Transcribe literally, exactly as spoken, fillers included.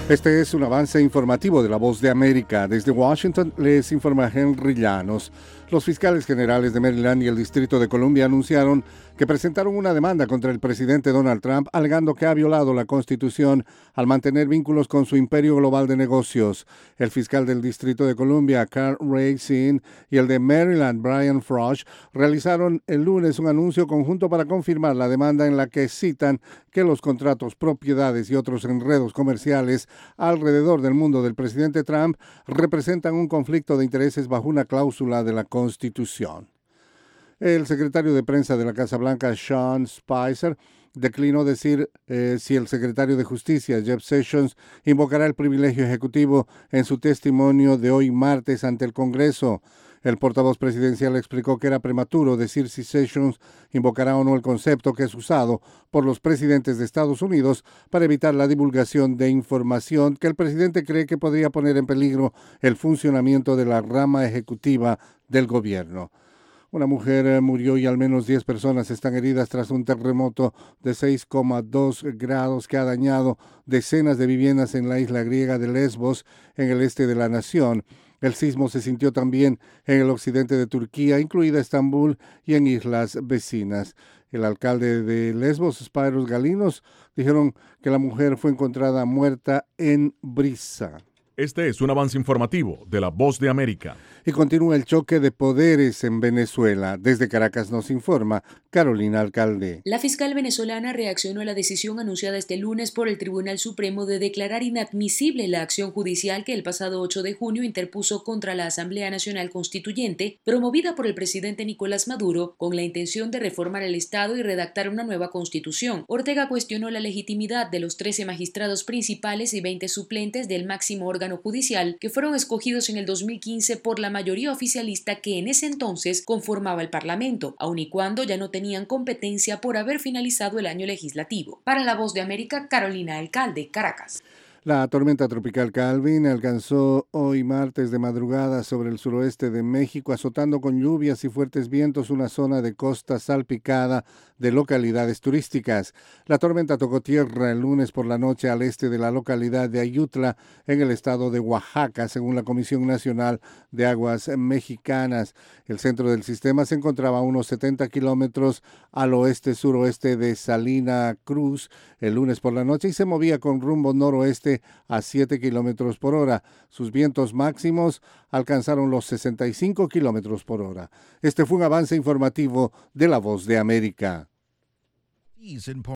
Este es un avance informativo de La Voz de América. Desde Washington les informa Henry Llanos. Los fiscales generales de Maryland y el Distrito de Columbia anunciaron que presentaron una demanda contra el presidente Donald Trump alegando que ha violado la Constitución al mantener vínculos con su imperio global de negocios. El fiscal del Distrito de Columbia, Carl Racine, y el de Maryland, Brian Frosch, realizaron el lunes un anuncio conjunto para confirmar la demanda en la que citan que los contratos, propiedades y otros enredos comerciales alrededor del mundo del presidente Trump representan un conflicto de intereses bajo una cláusula de la Constitución. El secretario de prensa de la Casa Blanca, Sean Spicer, declinó decir eh, si el secretario de Justicia, Jeff Sessions, invocará el privilegio ejecutivo en su testimonio de hoy martes ante el Congreso. El portavoz presidencial explicó que era prematuro decir si Sessions invocará o no el concepto que es usado por los presidentes de Estados Unidos para evitar la divulgación de información que el presidente cree que podría poner en peligro el funcionamiento de la rama ejecutiva del gobierno. Una mujer murió y al menos diez personas están heridas tras un terremoto de seis coma dos grados que ha dañado decenas de viviendas en la isla griega de Lesbos, en el este de la nación. El sismo se sintió también en el occidente de Turquía, incluida Estambul, y en islas vecinas. El alcalde de Lesbos, Spyros Galinos, dijeron que la mujer fue encontrada muerta en brisa. Este es un avance informativo de La Voz de América. Y continúa el choque de poderes en Venezuela. Desde Caracas nos informa Carolina Alcalde. La fiscal venezolana reaccionó a la decisión anunciada este lunes por el Tribunal Supremo de declarar inadmisible la acción judicial que el pasado ocho de junio interpuso contra la Asamblea Nacional Constituyente, promovida por el presidente Nicolás Maduro, con la intención de reformar el Estado y redactar una nueva constitución. Ortega cuestionó la legitimidad de los trece magistrados principales y veinte suplentes del máximo órgano judicial que fueron escogidos en el dos mil quince por la mayoría oficialista que en ese entonces conformaba el Parlamento, aun y cuando ya no tenían competencia por haber finalizado el año legislativo. Para La Voz de América, Carolina Alcalde, Caracas. La tormenta tropical Calvin alcanzó hoy martes de madrugada sobre el suroeste de México, azotando con lluvias y fuertes vientos una zona de costa salpicada de localidades turísticas. La tormenta tocó tierra el lunes por la noche al este de la localidad de Ayutla, en el estado de Oaxaca, según la Comisión Nacional de Aguas Mexicanas. El centro del sistema se encontraba a unos setenta kilómetros al oeste-suroeste de Salina Cruz el lunes por la noche y se movía con rumbo noroeste a siete kilómetros por hora. Sus vientos máximos alcanzaron los sesenta y cinco kilómetros por hora. Este fue un avance informativo de La Voz de América.